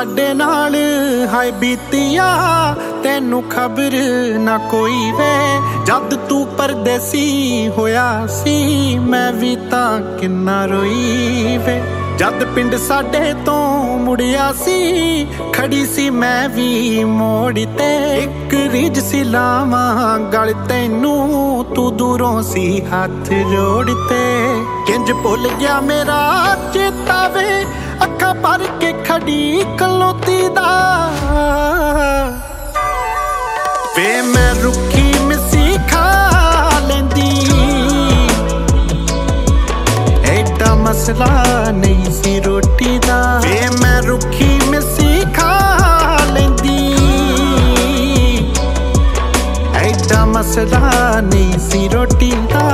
साडे नाल हाय बीतिया तैनू खबर ना कोई वे। जद तू परदेसी होया सी मैं भी तां किन्ना रोई वे। जद पिंड साडे तो मुड़िया सी खड़ी सी मैं भी मोड़ ते। एक रिज सी लावां गल तैनू तू दूरों सी हाथ जोड़ते। किंज भुल गया मेरा चेता वे अखा भर के खड़ी खलोती दा। वे मैं रुखी मिसी खा लेंदी एडा मसला नहीं सी रोटी दा। वे मैं रुखी मिसी खा लेंदी एडा मसला नहीं सी रोटी दा।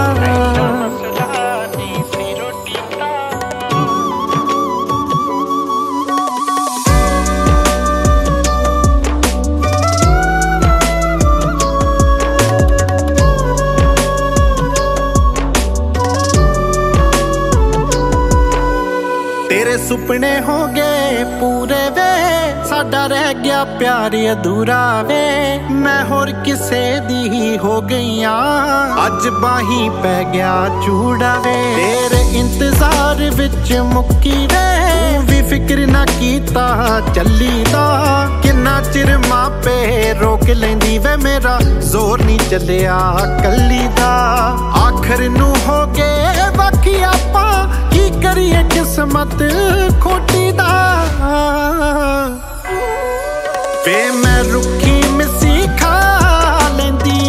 तेरे सुपने हो गए पूरे वे साडा रह गया प्यार अधूरा वे। मैं होर किसे दी हो गईया अज बाही पै गया चूड़ा वे। तेरे इंतजार विच मुक्की वे भी फिक्र ना कीता चली दा। किन्ना चिर मापे रोक लेंदी वे मेरा जोर नहीं चलिया कली दा। आखिर नू हो गए बाकी आपा की करिए किस्मत खोटी दा। वे मैं रुखी मिसी खा लेंदी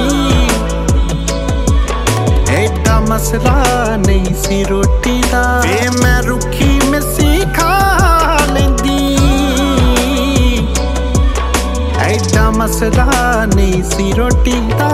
एडा मसला नहीं सी रोटी दा। वे मैं रुखी मिसी खा लेंदी एडा मसला नहीं सी रोटी दा।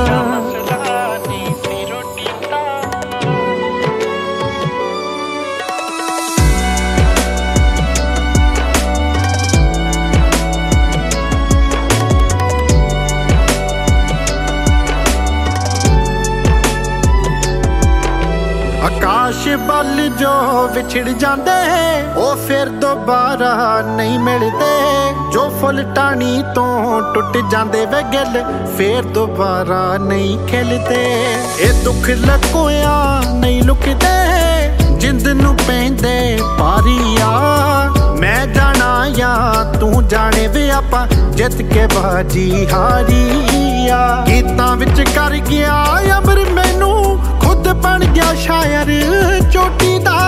आकाश बल जो विछड़ जाते ओ फिर दोबारा नहीं मिलते। जो फुल टाणी तो टुट जाते वे गिल फिर दोबारा नहीं खिलते। ये दुख लकोया नहीं लुकते जिंद नू पैंदे पारिया। मैं जाना या तू जाने वे आपां जित के बाजी हारिया। गीतां विच कर गया अमर मैनू खुद बन गया शायर चोटी दा।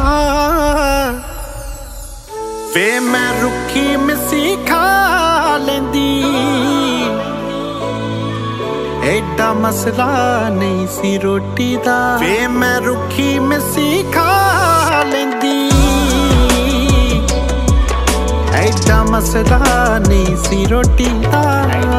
वे मैं रुखी मिसी खा लेंदी एडा मसला नहीं सी रोटी दा। वे मैं रुखी मिसी खा लेंदी एडा मसला नहीं सी रोटी दा।